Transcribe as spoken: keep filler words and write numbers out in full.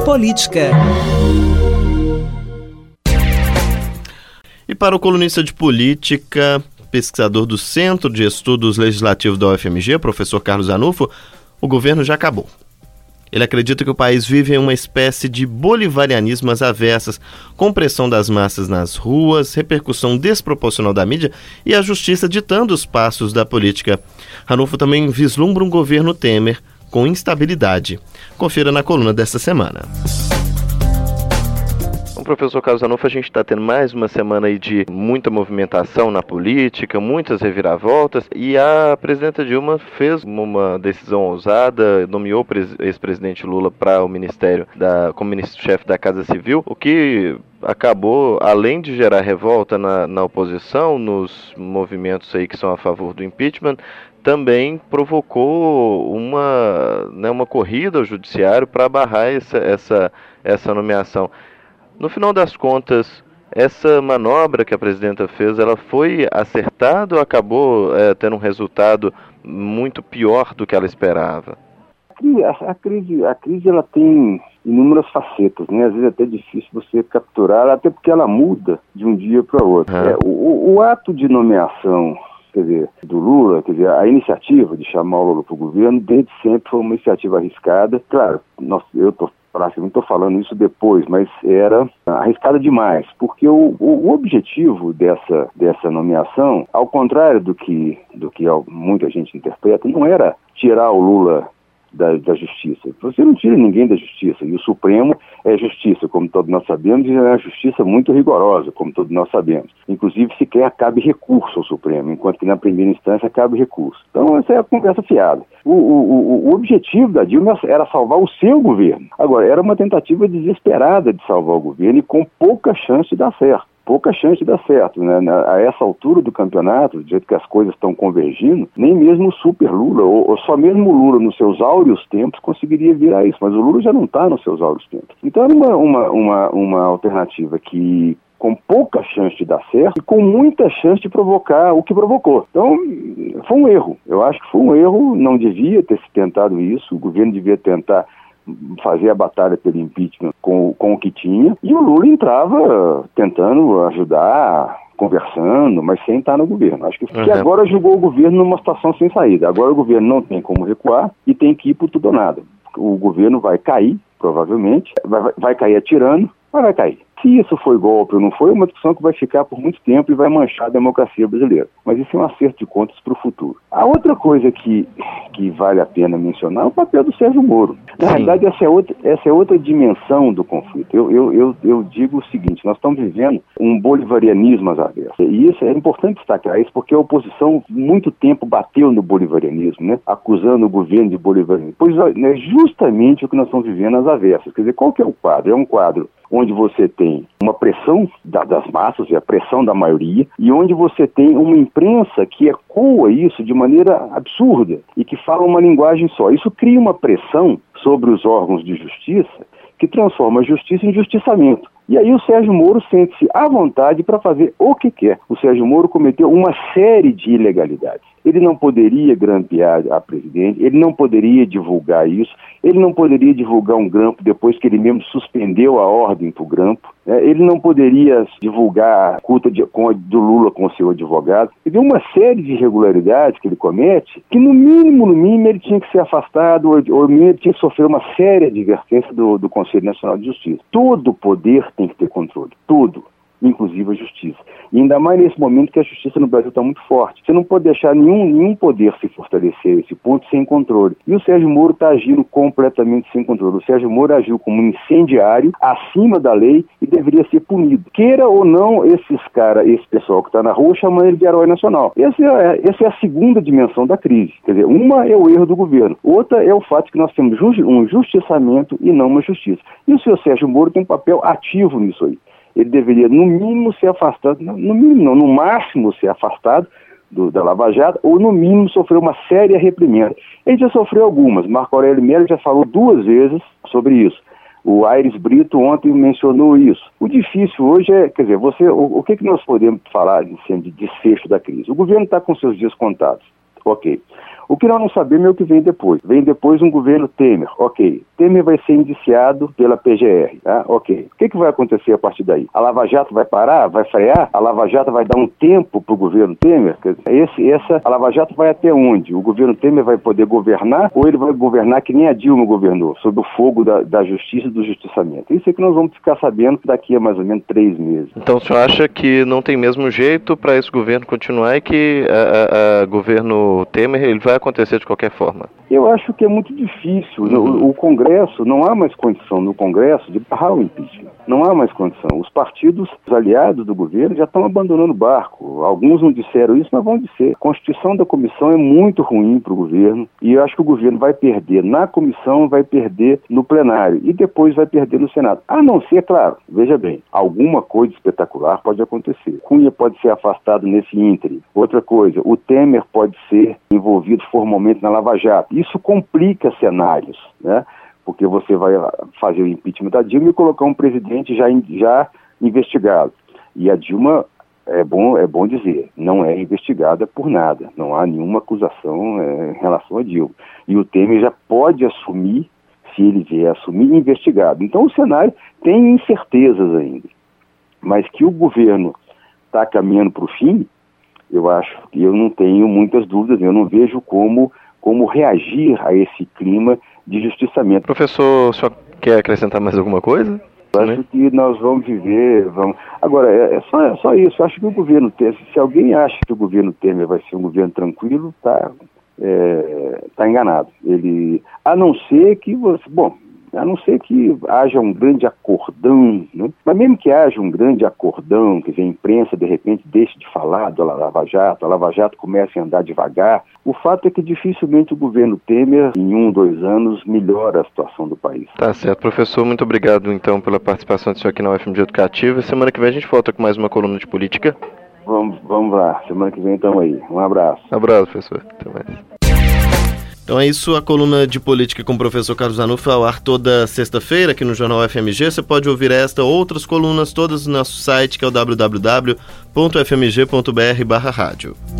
Política. E para o colunista de política, pesquisador do Centro de Estudos Legislativos da U F M G, professor Carlos Zanufo, o governo já acabou. Ele acredita que o país vive em uma espécie de bolivarianismo às avessas, com pressão das massas nas ruas, repercussão desproporcional da mídia e a justiça ditando os passos da política. Zanufo também vislumbra um governo Temer com instabilidade. Confira na coluna desta semana. Bom, professor Carlos Zanufo, a gente está tendo mais uma semana aí de muita movimentação na política, muitas reviravoltas, e a presidenta Dilma fez uma decisão ousada, nomeou o ex-presidente Lula para o ministério da, como ministro-chefe da Casa Civil, o que acabou, além de gerar revolta na, na oposição, nos movimentos aí que são a favor do impeachment, também provocou uma, né, uma corrida ao judiciário para barrar essa, essa, essa nomeação. No final das contas, essa manobra que a presidenta fez, ela foi acertada ou acabou é, tendo um resultado muito pior do que ela esperava? A, a crise, a crise ela tem inúmeras facetas, né? Às vezes é até difícil você capturar, até porque ela muda de um dia para o outro. Uhum. É, o, o ato de nomeação, quer dizer, do Lula, quer dizer, a iniciativa de chamar o Lula para o governo, desde sempre foi uma iniciativa arriscada. Claro, nós, eu estou praticamente estou falando isso depois, mas era arriscada demais, porque o, o, o objetivo dessa, dessa nomeação, ao contrário do que, do que muita gente interpreta, não era tirar o Lula Da, da justiça. Você não tira ninguém da justiça, e o Supremo é justiça, como todos nós sabemos, e é uma justiça muito rigorosa, como todos nós sabemos. Inclusive, sequer cabe recurso ao Supremo, enquanto que na primeira instância cabe recurso. Então, essa é a conversa fiada. O, o, o, o objetivo da Dilma era salvar o seu governo. Agora, era uma tentativa desesperada de salvar o governo e com pouca chance de dar certo. Pouca chance de dar certo, né? A essa altura do campeonato, do jeito que as coisas estão convergindo, nem mesmo o super Lula, ou, ou só mesmo o Lula nos seus áureos tempos conseguiria virar isso, mas o Lula já não está nos seus áureos tempos. Então era uma, uma, uma, uma alternativa que, com pouca chance de dar certo e com muita chance de provocar o que provocou. Então, foi um erro. Eu acho que foi um erro, não devia ter se tentado isso, o governo devia tentar fazer a batalha pelo impeachment com, com o que tinha, e o Lula entrava tentando ajudar, conversando, mas sem estar no governo. Acho que, uhum. que agora jogou o governo numa situação sem saída. Agora o governo não tem como recuar e tem que ir por tudo ou nada. O governo vai cair, provavelmente, vai, vai cair atirando, mas vai cair. Se isso foi golpe ou não foi, é uma discussão que vai ficar por muito tempo e vai manchar a democracia brasileira. Mas isso é um acerto de contas para o futuro. A outra coisa que, que vale a pena mencionar é o papel do Sérgio Moro. Na Sim. realidade, essa é, outra, essa é outra dimensão do conflito. Eu, eu, eu, eu digo o seguinte, nós estamos vivendo um bolivarianismo às avessas. E isso é importante destacar isso, porque a oposição muito tempo bateu no bolivarianismo, né? Acusando o governo de bolivarianismo. Pois é justamente o que nós estamos vivendo às avessas. Quer dizer, qual que é o quadro? É um quadro onde você tem uma pressão da, das massas, é a pressão da maioria, e onde você tem uma imprensa que ecoa isso de maneira absurda e que fala uma linguagem só. Isso cria uma pressão sobre os órgãos de justiça que transforma a justiça em justiçamento. E aí o Sérgio Moro sente-se à vontade para fazer o que quer. O Sérgio Moro cometeu uma série de ilegalidades. Ele não poderia grampear a presidente, ele não poderia divulgar isso, ele não poderia divulgar um grampo depois que ele mesmo suspendeu a ordem para o grampo, né? Ele não poderia divulgar a culta de, com, do Lula com o seu advogado. Ele tem uma série de irregularidades que ele comete que, no mínimo, no mínimo, ele tinha que ser afastado ou, ou no mínimo, ele tinha que sofrer uma séria advertência do, do Conselho Nacional de Justiça. Todo poder tem que ter controle, tudo, inclusive a justiça. E ainda mais nesse momento que a justiça no Brasil está muito forte. Você não pode deixar nenhum, nenhum poder se fortalecer a esse ponto sem controle. E o Sérgio Moro está agindo completamente sem controle. O Sérgio Moro agiu como um incendiário acima da lei e deveria ser punido. Queira ou não esses caras, esse pessoal que está na rua, chamando ele de herói nacional. Essa é, essa é a segunda dimensão da crise. Quer dizer, uma é o erro do governo. Outra é o fato de que nós temos um justiçamento e não uma justiça. E o senhor Sérgio Moro tem um papel ativo nisso aí. Ele deveria, no mínimo, ser afastado, no mínimo não, no máximo ser afastado do, da Lava Jato, ou no mínimo sofrer uma séria reprimenda. Ele já sofreu algumas, Marco Aurélio Mello já falou duas vezes sobre isso. O Aires Brito ontem mencionou isso. O difícil hoje é, quer dizer, você, o, o que, que nós podemos falar de, de desfecho da crise? O governo está com seus dias contados, ok. O que nós não sabemos é o que vem depois. Vem depois um governo Temer, ok. Temer vai ser indiciado pela P G R, tá? Ok. O que, que vai acontecer a partir daí? A Lava Jato vai parar? Vai frear? A Lava Jato vai dar um tempo para o governo Temer? Esse, essa, a Lava Jato vai até onde? O governo Temer vai poder governar ou ele vai governar que nem a Dilma governou, sob o fogo da, da justiça e do justiçamento? Isso é que nós vamos ficar sabendo daqui a mais ou menos três meses. Então o senhor acha que não tem mesmo jeito para esse governo continuar e que o governo Temer ele vai acontecer de qualquer forma? Eu acho que é muito difícil. Uhum. O, o Congresso, não há mais condição no Congresso de barrar o impeachment. Não há mais condição. Os partidos, os aliados do governo já estão abandonando o barco. Alguns não disseram isso, mas vão dizer. A constituição da comissão é muito ruim para o governo e eu acho que o governo vai perder na comissão, vai perder no plenário e depois vai perder no Senado. A não ser, claro, veja bem, alguma coisa espetacular pode acontecer. Cunha pode ser afastado nesse ínterim. Outra coisa, o Temer pode ser envolvido formalmente na Lava Jato. Isso complica cenários, né? Porque você vai fazer o impeachment da Dilma e colocar um presidente já, já investigado. E a Dilma, é bom, é bom dizer, não é investigada por nada. Não há nenhuma acusação é, em relação a Dilma. E o Temer já pode assumir, se ele vier assumir, investigado. Então o cenário tem incertezas ainda. Mas que o governo está caminhando para o fim, eu acho que eu não tenho muitas dúvidas, eu não vejo como, como reagir a esse clima de justiçamento. Professor, o senhor quer acrescentar mais alguma coisa? Eu acho que nós vamos viver, vamos... Agora, é, é, só, é só isso, eu acho que o governo Temer, se alguém acha que o governo Temer vai ser um governo tranquilo, tá, é, tá enganado. Ele, a não ser que você, bom, a não ser que haja um grande acordão, né? Mas mesmo que haja um grande acordão, quer dizer, a imprensa de repente deixe de falar da Lava Jato, a Lava Jato comece a andar devagar, o fato é que dificilmente o governo Temer, em um, dois anos, melhora a situação do país. Tá certo, professor, muito obrigado então pela participação do senhor aqui na U F M G Educativa. Semana que vem a gente volta com mais uma coluna de política. Vamos, vamos lá, semana que vem estamos aí. Um abraço. Um abraço, professor. Até mais. Então é isso, a coluna de política com o professor Carlos Zanuff ao ar toda sexta-feira aqui no Jornal F M G. Você pode ouvir esta outras colunas todas no nosso site, que é o w w w ponto f m g ponto b r barra rádio.